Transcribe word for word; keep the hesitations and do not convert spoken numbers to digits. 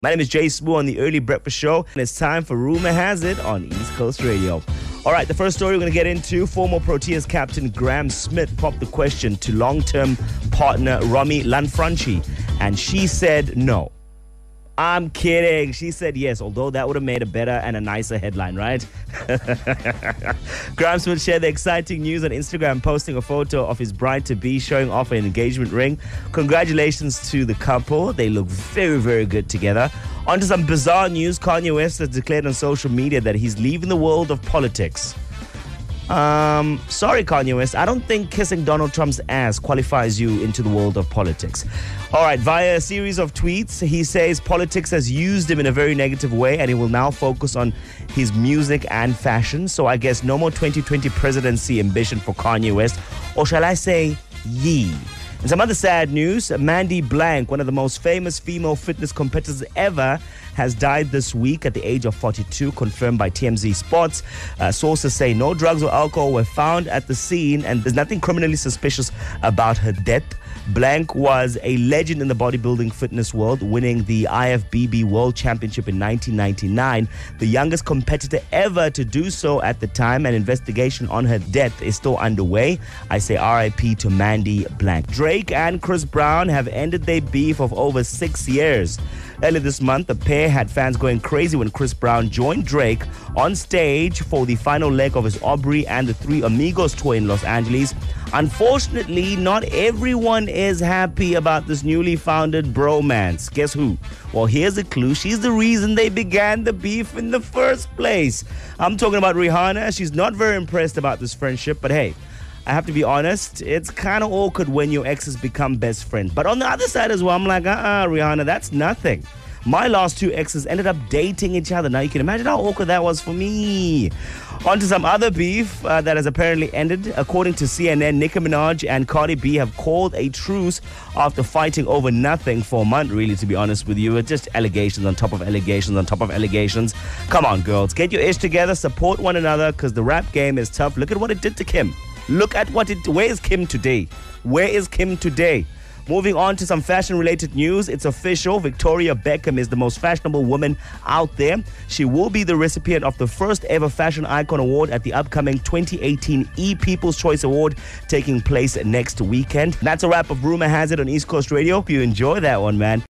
My name is Jay Spoo on the Early Breakfast Show, and it's time for Rumor Has It on East Coast Radio. All right, the first story we're going to get into, former Proteas captain Graham Smith popped the question to long-term partner Romy Lanfranchi, and she said no. I'm kidding. She said yes, although that would have made a better and a nicer headline, right? Graham Smith shared the exciting news on Instagram, posting a photo of his bride-to-be showing off an engagement ring. Congratulations to the couple. They look very, very good together. On to some bizarre news. Kanye West has declared on social media that he's leaving the world of politics. Um, sorry, Kanye West. I don't think kissing Donald Trump's ass qualifies you into the world of politics. All right, via a series of tweets, he says politics has used him in a very negative way and he will now focus on his music and fashion. So I guess no more twenty twenty presidency ambition for Kanye West. Or shall I say, yee. And some other sad news, Mandy Blank, one of the most famous female fitness competitors ever, has died this week at the age of forty-two, confirmed by T M Z Sports. Uh, sources say no drugs or alcohol were found at the scene and there's nothing criminally suspicious about her death. Blank was a legend in the bodybuilding fitness world, winning the I F B B World Championship in nineteen ninety-nine, the youngest competitor ever to do so at the time. An investigation on her death is still underway. I say R I P to Mandy Blank. Drake and Chris Brown have ended their beef of over six years. Earlier this month, the pair had fans going crazy when Chris Brown joined Drake on stage for the final leg of his Aubrey and the Three Amigos tour in Los Angeles. Unfortunately, not everyone is happy about this newly founded bromance. Guess who? Well, here's a clue. She's the reason they began the beef in the first place. I'm talking about Rihanna. She's not very impressed about this friendship, but hey, I have to be honest, it's kind of awkward when your exes become best friends. But on the other side as well, I'm like, uh-uh, Rihanna, that's nothing. My last two exes ended up dating each other. Now you can imagine how awkward that was for me. On to some other beef uh, that has apparently ended. According to C N N, Nicki Minaj and Cardi B have called a truce after fighting over nothing for a month, really, to be honest with you. It's just allegations on top of allegations on top of allegations. Come on, girls. Get your ish together. Support one another because the rap game is tough. Look at what it did to Kim. Look at what it... Where is Kim today? Where is Kim today? Moving on to some fashion-related news, it's official. Victoria Beckham is the most fashionable woman out there. She will be the recipient of the first ever Fashion Icon Award at the upcoming twenty eighteen E! People's Choice Award taking place next weekend. That's a wrap of Rumor Has It on East Coast Radio. Hope you enjoy that one, man.